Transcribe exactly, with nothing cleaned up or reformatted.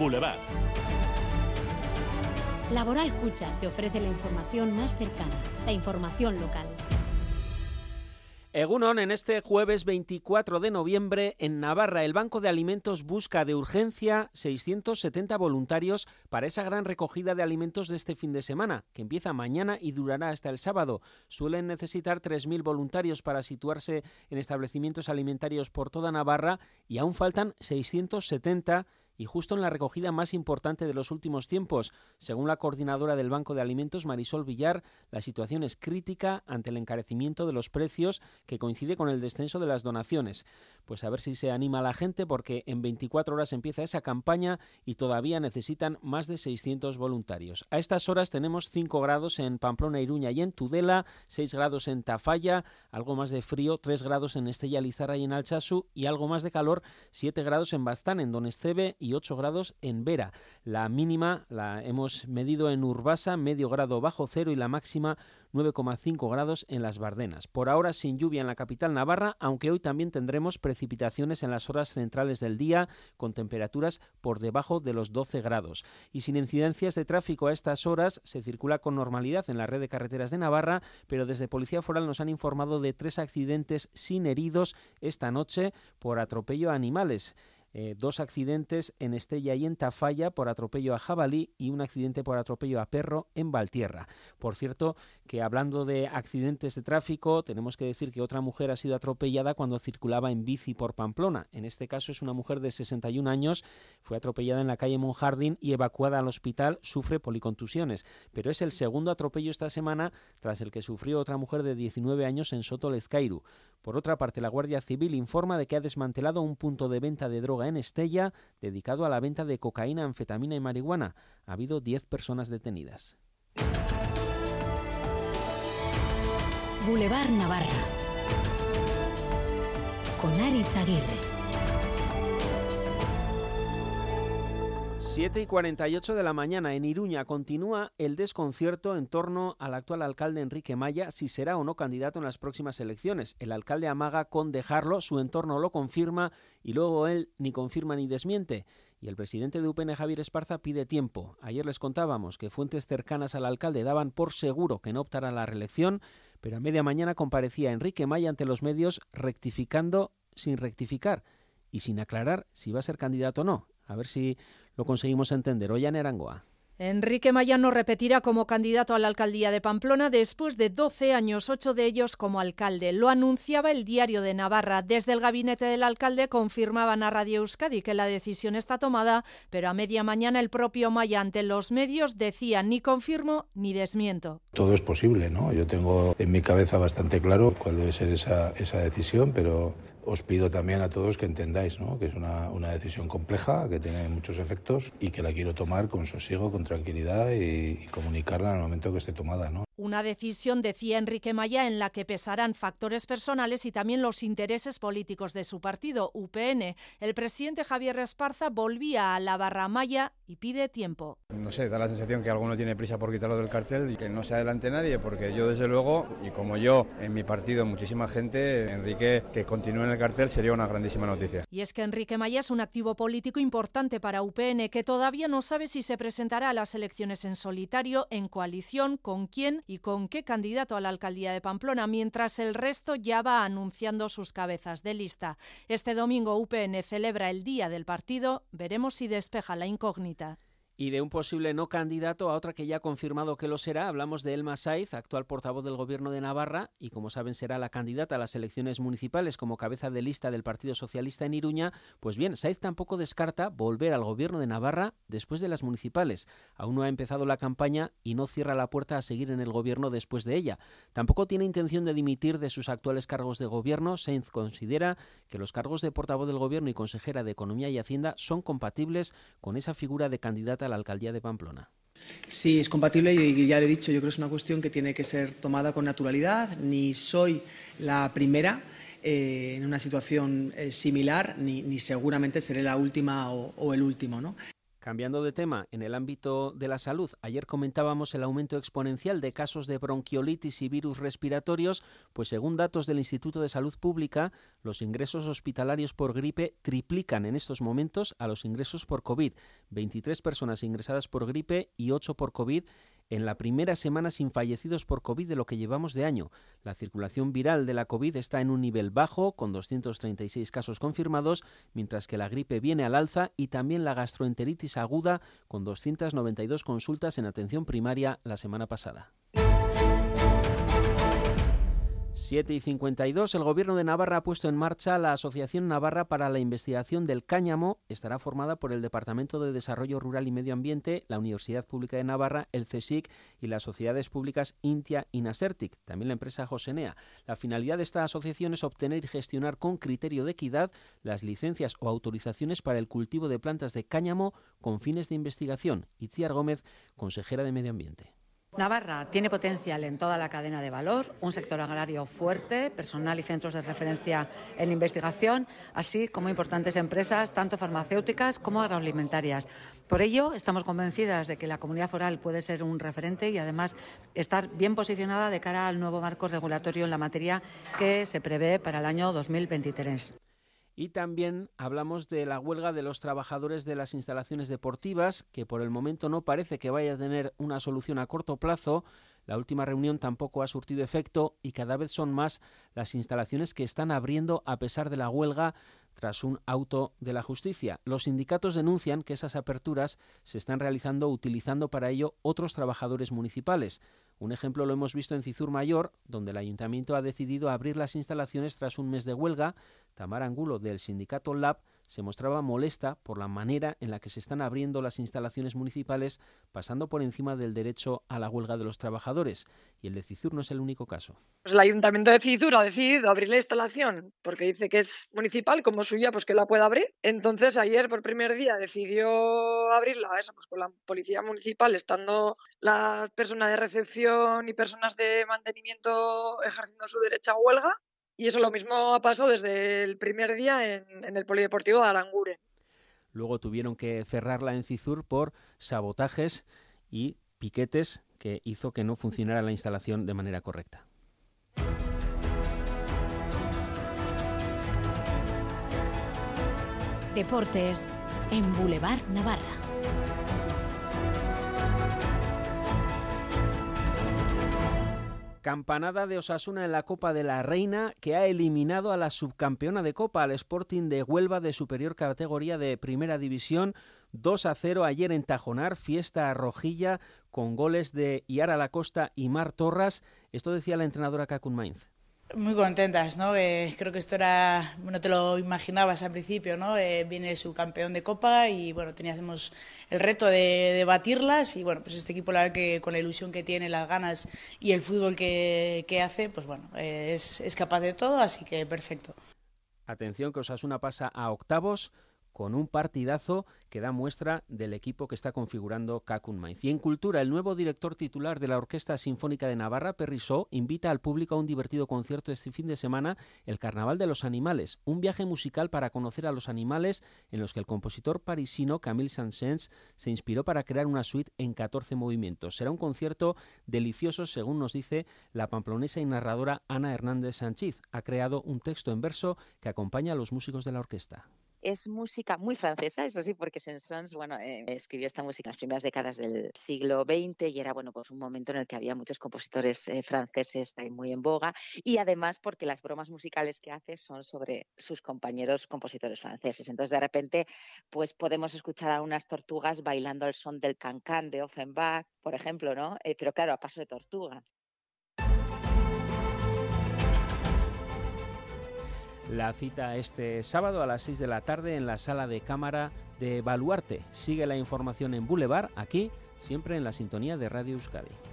Boulevard. Laboral Cucha te ofrece la información más cercana, la información local. Egunon, en este jueves veinticuatro de noviembre, en Navarra, el Banco de Alimentos busca de urgencia seiscientos setenta voluntarios para esa gran recogida de alimentos de este fin de semana, que empieza mañana y durará hasta el sábado. Suelen necesitar tres mil voluntarios para situarse en establecimientos alimentarios por toda Navarra y aún faltan seiscientos setenta y justo en la recogida más importante de los últimos tiempos. Según la coordinadora del Banco de Alimentos, Marisol Villar, la situación es crítica ante el encarecimiento de los precios que coincide con el descenso de las donaciones. Pues a ver si se anima a la gente, porque en veinticuatro horas empieza esa campaña y todavía necesitan más de seiscientos voluntarios. A estas horas tenemos cinco grados en Pamplona, Iruña y en Tudela, seis grados en Tafalla, algo más de frío, tres grados en Estella, Lizarra y en Altsasu, y algo más de calor, siete grados en Baztán, en Donestebe, y ocho grados en Vera. La mínima la hemos medido en Urbasa, medio grado bajo cero, y la máxima nueve coma cinco grados en las Bardenas. Por ahora sin lluvia en la capital navarra, aunque hoy también tendremos precipitaciones en las horas centrales del día, con temperaturas por debajo de los doce grados. Y sin incidencias de tráfico a estas horas, se circula con normalidad en la red de carreteras de Navarra, pero desde Policía Foral nos han informado de tres accidentes sin heridos esta noche por atropello a animales. Eh, dos accidentes en Estella y en Tafalla por atropello a jabalí y un accidente por atropello a perro en Valtierra. Por cierto, que hablando de accidentes de tráfico, tenemos que decir que otra mujer ha sido atropellada cuando circulaba en bici por Pamplona. En este caso es una mujer de sesenta y un años, fue atropellada en la calle Monjardín y evacuada al hospital, sufre policontusiones. Pero es el segundo atropello esta semana tras el que sufrió otra mujer de diecinueve años en Soto Lezcairu. Por otra parte, la Guardia Civil informa de que ha desmantelado un punto de venta de droga en Estella dedicado a la venta de cocaína, anfetamina y marihuana. Ha habido diez personas detenidas. Boulevard Navarra con Aritz Aguirre. siete y cuarenta y ocho de la mañana. En Iruña continúa el desconcierto en torno al actual alcalde Enrique Maya, si será o no candidato en las próximas elecciones. El alcalde amaga con dejarlo, su entorno lo confirma y luego él ni confirma ni desmiente. Y el presidente de U P N, Javier Esparza, pide tiempo. Ayer les contábamos que fuentes cercanas al alcalde daban por seguro que no optará a la reelección, pero a media mañana comparecía Enrique Maya ante los medios rectificando sin rectificar y sin aclarar si va a ser candidato o no. A ver si lo conseguimos entender. Ollane Arangoa. Enrique Maya no repetirá como candidato a la alcaldía de Pamplona después de doce años, ocho de ellos como alcalde. Lo anunciaba el Diario de Navarra. Desde el gabinete del alcalde confirmaban a Radio Euskadi que la decisión está tomada, pero a media mañana el propio Maya ante los medios decía ni confirmo ni desmiento. Todo es posible, ¿no? Yo tengo en mi cabeza bastante claro cuál debe ser esa, esa decisión, pero os pido también a todos que entendáis, ¿no?, que es una, una decisión compleja, que tiene muchos efectos y que la quiero tomar con sosiego, con tranquilidad y, y comunicarla en el momento que esté tomada, ¿no? Una decisión, decía Enrique Maya, en la que pesarán factores personales y también los intereses políticos de su partido, U P N. El presidente Javier Esparza volvía a la barra Maya y pide tiempo. No sé, da la sensación que alguno tiene prisa por quitarlo del cartel y que no se adelante nadie, porque yo desde luego, y como yo, en mi partido, muchísima gente, Enrique, que continúe en el cartel sería una grandísima noticia. Y es que Enrique Maya es un activo político importante para U P N, que todavía no sabe si se presentará a las elecciones en solitario, en coalición, con quién y con qué candidato a la alcaldía de Pamplona, mientras el resto ya va anunciando sus cabezas de lista. Este domingo U P N celebra el Día del Partido, veremos si despeja la incógnita. Y de un posible no candidato a otra que ya ha confirmado que lo será, hablamos de Elma Saiz, actual portavoz del Gobierno de Navarra, y como saben será la candidata a las elecciones municipales como cabeza de lista del Partido Socialista en Iruña. Pues bien, Saiz tampoco descarta volver al Gobierno de Navarra después de las municipales. Aún no ha empezado la campaña y no cierra la puerta a seguir en el Gobierno después de ella. Tampoco tiene intención de dimitir de sus actuales cargos de Gobierno. Saiz considera que los cargos de portavoz del Gobierno y consejera de Economía y Hacienda son compatibles con esa figura de candidata a la alcaldía de Pamplona. Sí, es compatible y ya le he dicho, yo creo que es una cuestión que tiene que ser tomada con naturalidad. Ni soy la primera eh, en una situación eh, similar, ni, ni seguramente seré la última o, o el último, ¿no? Cambiando de tema, en el ámbito de la salud, ayer comentábamos el aumento exponencial de casos de bronquiolitis y virus respiratorios, pues según datos del Instituto de Salud Pública, los ingresos hospitalarios por gripe triplican en estos momentos a los ingresos por COVID. veintitrés personas ingresadas por gripe y ocho por COVID en la primera semana sin fallecidos por COVID de lo que llevamos de año. La circulación viral de la COVID está en un nivel bajo, con doscientos treinta y seis casos confirmados, mientras que la gripe viene al alza y también la gastroenteritis aguda, con doscientas noventa y dos consultas en atención primaria la semana pasada. siete y cincuenta y dos, el Gobierno de Navarra ha puesto en marcha la Asociación Navarra para la Investigación del Cáñamo. Estará formada por el Departamento de Desarrollo Rural y Medio Ambiente, la Universidad Pública de Navarra, el CSIC y las sociedades públicas Intia y Nasertic, también la empresa Josenea. La finalidad de esta asociación es obtener y gestionar con criterio de equidad las licencias o autorizaciones para el cultivo de plantas de cáñamo con fines de investigación. Itziar Gómez, consejera de Medio Ambiente. Navarra tiene potencial en toda la cadena de valor, un sector agrario fuerte, personal y centros de referencia en investigación, así como importantes empresas, tanto farmacéuticas como agroalimentarias. Por ello, estamos convencidas de que la comunidad foral puede ser un referente y, además, estar bien posicionada de cara al nuevo marco regulatorio en la materia que se prevé para el año dos mil veintitrés. Y también hablamos de la huelga de los trabajadores de las instalaciones deportivas, que por el momento no parece que vaya a tener una solución a corto plazo. La última reunión tampoco ha surtido efecto y cada vez son más las instalaciones que están abriendo a pesar de la huelga tras un auto de la justicia. Los sindicatos denuncian que esas aperturas se están realizando utilizando para ello otros trabajadores municipales. Un ejemplo lo hemos visto en Cizur Mayor, donde el ayuntamiento ha decidido abrir las instalaciones tras un mes de huelga. Tamara Angulo, del sindicato Lab, se mostraba molesta por la manera en la que se están abriendo las instalaciones municipales, pasando por encima del derecho a la huelga de los trabajadores. Y el de Cizur no es el único caso. Pues el ayuntamiento de Cizur ha decidido abrir la instalación porque dice que es municipal, como suya, pues que la pueda abrir. Entonces ayer, por primer día, decidió abrirla, eso, pues con la policía municipal, estando las personas de recepción y personas de mantenimiento ejerciendo su derecho a huelga. Y eso lo mismo pasó desde el primer día en, en el polideportivo de Aranguren. Luego tuvieron que cerrarla en Cizur por sabotajes y piquetes que hizo que no funcionara la instalación de manera correcta. Deportes en Boulevard Navarra. Campanada de Osasuna en la Copa de la Reina, que ha eliminado a la subcampeona de Copa, al Sporting de Huelva de superior categoría de Primera División. dos a cero ayer en Tajonar, fiesta rojilla con goles de Yara Lacosta y Mar Torras. Esto decía la entrenadora Kakun Mainz. Muy contentas, ¿no? Eh, creo que esto era, no te lo imaginabas al principio, ¿no? Eh, viene su campeón de Copa y, bueno, teníamos el reto de, de batirlas y, bueno, pues este equipo, la verdad que con la ilusión que tiene, las ganas y el fútbol que, que hace, pues bueno, eh, es, es capaz de todo, así que perfecto. Atención que Osasuna pasa a octavos con un partidazo que da muestra del equipo que está configurando Kakun Mainz. Y en cultura, el nuevo director titular de la Orquesta Sinfónica de Navarra, Perry Shaw, invita al público a un divertido concierto este fin de semana, el Carnaval de los Animales, un viaje musical para conocer a los animales en los que el compositor parisino Camille Saint-Saëns se inspiró para crear una suite en catorce movimientos. Será un concierto delicioso, según nos dice la pamplonesa y narradora Ana Hernández Sánchez. Ha creado un texto en verso que acompaña a los músicos de la orquesta. Es música muy francesa, eso sí, porque Saint-Saëns, bueno, eh, escribió esta música en las primeras décadas del siglo veinte y era, bueno, pues un momento en el que había muchos compositores eh, franceses ahí muy en boga, y además porque las bromas musicales que hace son sobre sus compañeros compositores franceses. Entonces, de repente, pues podemos escuchar a unas tortugas bailando al son del cancán de Offenbach, por ejemplo, ¿no? Eh, pero claro, a paso de tortuga. La cita este sábado a las seis de la tarde en la sala de cámara de Baluarte. Sigue la información en Boulevard, aquí, siempre en la sintonía de Radio Euskadi.